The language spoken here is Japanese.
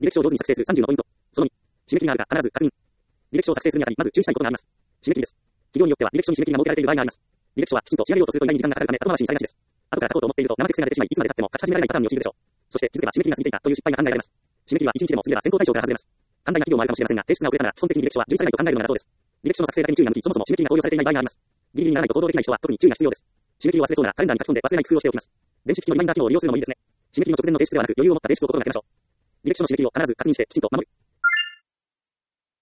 履歴書を上手に作成する30のポイント。その2、締め切りがあるか必ず確認。履歴書を作成するにあたり、まず注意したいことがあります。締め切りです。企業によっては履歴書に締め切りが設けられている場合があります。履歴書はきちんと仕上げようとすると意外に時間がかかるため後回しにされがちです。後から書こうと思っていると生癖が出てしまい、いつまで経っても書き始められないパターンに陥るでしょう。そして気づけば締め切りが過ぎていたという失敗が考えられます。締め切りは1日でも過ぎれば選考対象から外れます。寛大な企業もあるかもしれませんが、提出が遅れたなら基本的に履歴書は受理されないと考えるのが妥当です。履歴書の作成だけに注意が向き、そもそも締め切りが考慮されていない場合があります。ギリギリにならないと行動できない人は特に注意が必要です。締め切りを忘れそうならカレンダーに書き込んで忘れない工夫をしておきます。電子機器のリマインダー機能を利用するのもいいですね。締め切りの直前の提出ではなく余裕を持った提出を心がけましょう。履歴書の締め切りを必ず確認してきちんと守る。